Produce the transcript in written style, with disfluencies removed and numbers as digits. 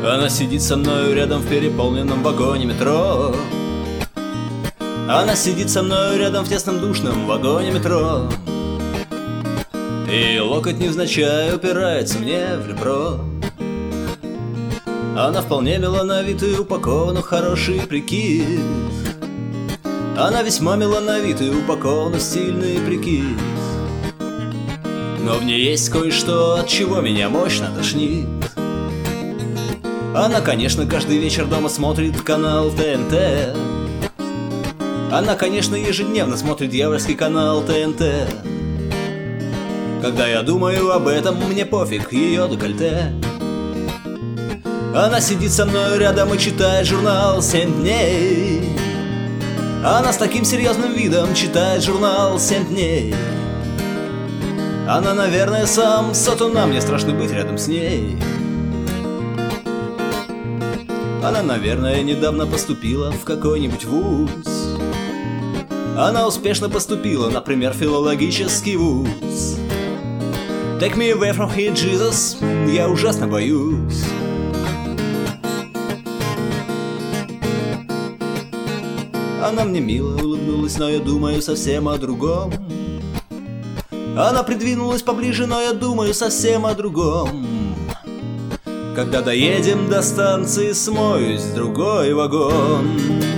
Она сидит со мною рядом в переполненном вагоне метро. Она сидит со мною рядом в тесном душном вагоне метро. И локоть невзначай упирается мне в ребро. Она вполне мила на вид и упакована в хороший прикид. Она весьма мила на вид и упакована в стильный прикид. Но в ней есть кое-что, от чего меня мощно тошнит. Она, конечно, каждый вечер дома смотрит канал ТНТ. Она, конечно, ежедневно смотрит дьявольский канал ТНТ. Когда я думаю об этом, мне пофиг ее декольте. Она сидит со мной рядом и читает журнал «7 дней». Она с таким серьезным видом читает журнал «7 дней». Она, наверное, сам сатана, мне страшно быть рядом с ней. Она, наверное, недавно поступила в какой-нибудь вуз. Она успешно поступила, например, в филологический вуз. Take me away from here, Jesus, я ужасно боюсь. Она мне мило улыбнулась, но я думаю совсем о другом. Она придвинулась поближе, но я думаю совсем о другом. Когда доедем до станции, смоюсь в другой вагон.